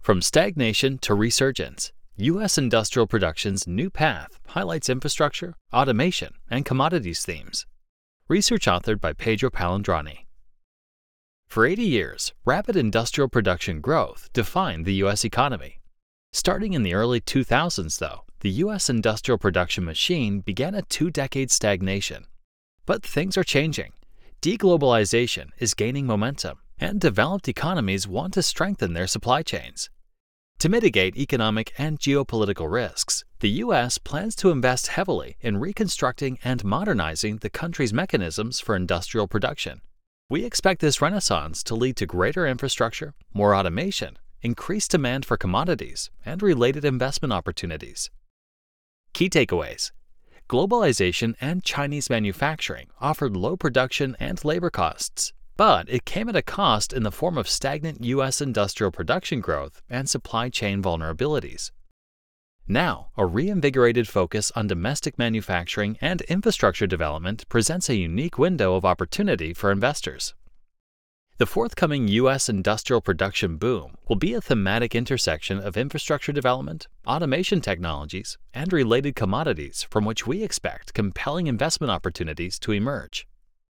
From stagnation to resurgence, U.S. industrial production's new path highlights infrastructure, automation, and commodities themes. Research authored by Pedro Palandrani. For 80 years, rapid industrial production growth defined the U.S. economy. Starting in the early 2000s, though, the U.S. industrial production machine began a two-decade stagnation. But things are changing. Deglobalization is gaining momentum, and developed economies want to strengthen their supply chains. To mitigate economic and geopolitical risks, the U.S. plans to invest heavily in reconstructing and modernizing the country's mechanisms for industrial production. We expect this renaissance to lead to greater infrastructure, more automation, increased demand for commodities, and related investment opportunities. Key takeaways: globalization and Chinese manufacturing offered low production and labor costs, but it came at a cost in the form of stagnant U.S. industrial production growth and supply chain vulnerabilities. Now, a reinvigorated focus on domestic manufacturing and infrastructure development presents a unique window of opportunity for investors. The forthcoming U.S. industrial production boom will be a thematic intersection of infrastructure development, automation technologies, and related commodities from which we expect compelling investment opportunities to emerge.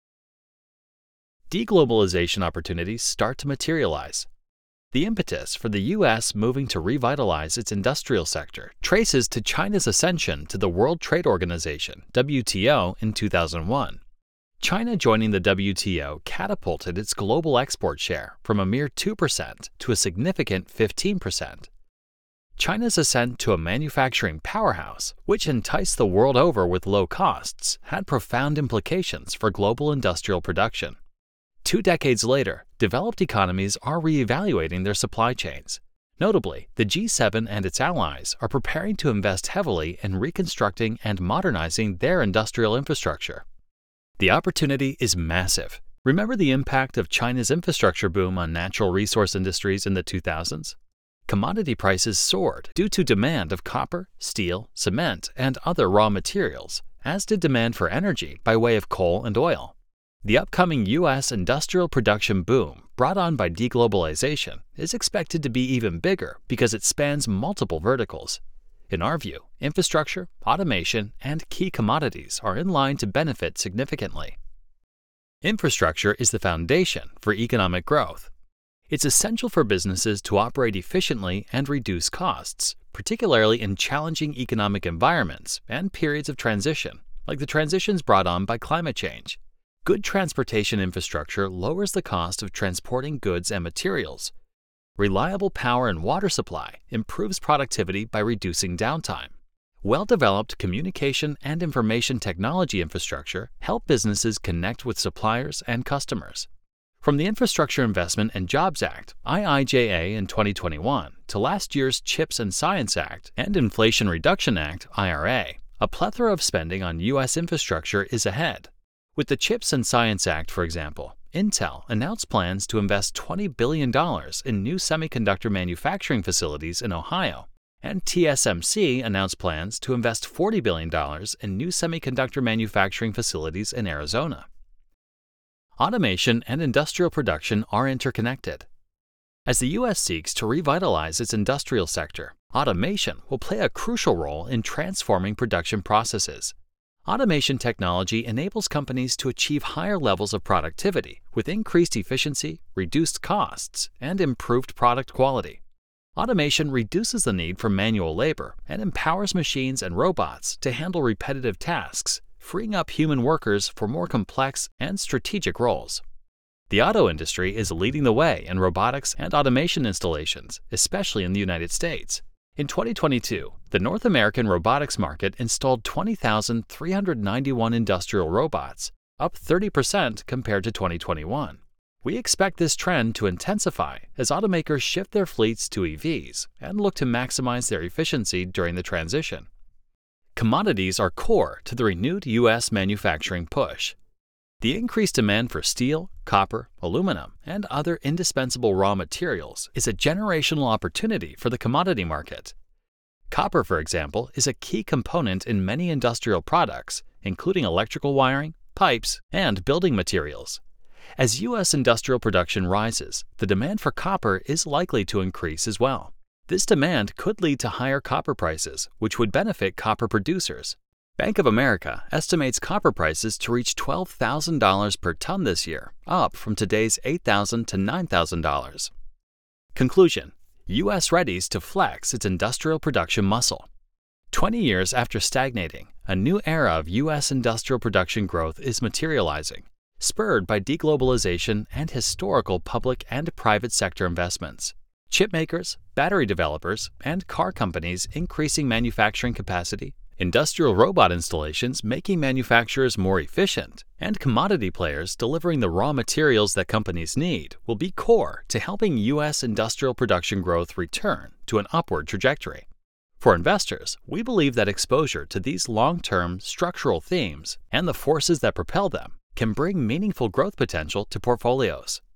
Deglobalization opportunities start to materialize. The impetus for the U.S. moving to revitalize its industrial sector traces to China's ascension to the World Trade Organization, WTO, in 2001. China joining the WTO catapulted its global export share from a mere 2% to a significant 15%. China's ascent to a manufacturing powerhouse, which enticed the world over with low costs, had profound implications for global industrial production. 2 decades later, developed economies are reevaluating their supply chains. Notably, the G7 and its allies are preparing to invest heavily in reconstructing and modernizing their industrial infrastructure. The opportunity is massive. Remember the impact of China's infrastructure boom on natural resource industries in the 2000s? Commodity prices soared due to demand of copper, steel, cement, and other raw materials, as did demand for energy by way of coal and oil. The upcoming U.S. industrial production boom brought on by deglobalization is expected to be even bigger because it spans multiple verticals. In our view, infrastructure, automation, and key commodities are in line to benefit significantly. Infrastructure is the foundation for economic growth. It's essential for businesses to operate efficiently and reduce costs, particularly in challenging economic environments and periods of transition, like the transitions brought on by climate change. Good transportation infrastructure lowers the cost of transporting goods and materials. Reliable power and water supply improves productivity by reducing downtime. Well-developed communication and information technology infrastructure help businesses connect with suppliers and customers. From the Infrastructure Investment and Jobs Act, IIJA in 2021, to last year's CHIPS and Science Act and Inflation Reduction Act, IRA, a plethora of spending on U.S. infrastructure is ahead. With the CHIPS and Science Act, for example, Intel announced plans to invest $20 billion in new semiconductor manufacturing facilities in Ohio, and TSMC announced plans to invest $40 billion in new semiconductor manufacturing facilities in Arizona. Automation and industrial production are interconnected. As the U.S. seeks to revitalize its industrial sector, automation will play a crucial role in transforming production processes. Automation technology enables companies to achieve higher levels of productivity with increased efficiency, reduced costs, and improved product quality. Automation reduces the need for manual labor and empowers machines and robots to handle repetitive tasks, freeing up human workers for more complex and strategic roles. The auto industry is leading the way in robotics and automation installations, especially in the United States. In 2022, the North American robotics market installed 20,391 industrial robots, up 30% compared to 2021. We expect this trend to intensify as automakers shift their fleets to EVs and look to maximize their efficiency during the transition. Commodities are core to the renewed U.S. manufacturing push. The increased demand for steel, copper, aluminum, and other indispensable raw materials is a generational opportunity for the commodity market. Copper, for example, is a key component in many industrial products, including electrical wiring, pipes, and building materials. As U.S. industrial production rises, the demand for copper is likely to increase as well. This demand could lead to higher copper prices, which would benefit copper producers. Bank of America estimates copper prices to reach $12,000 per ton this year, up from today's $8,000 to $9,000. Conclusion: U.S. readies to flex its industrial production muscle. 20 years after stagnating, a new era of U.S. industrial production growth is materializing, spurred by deglobalization and historical public and private sector investments. Chip makers, battery developers, and car companies increasing manufacturing capacity, industrial robot installations making manufacturers more efficient, and commodity players delivering the raw materials that companies need will be core to helping U.S. industrial production growth return to an upward trajectory. For investors, we believe that exposure to these long-term structural themes and the forces that propel them can bring meaningful growth potential to portfolios.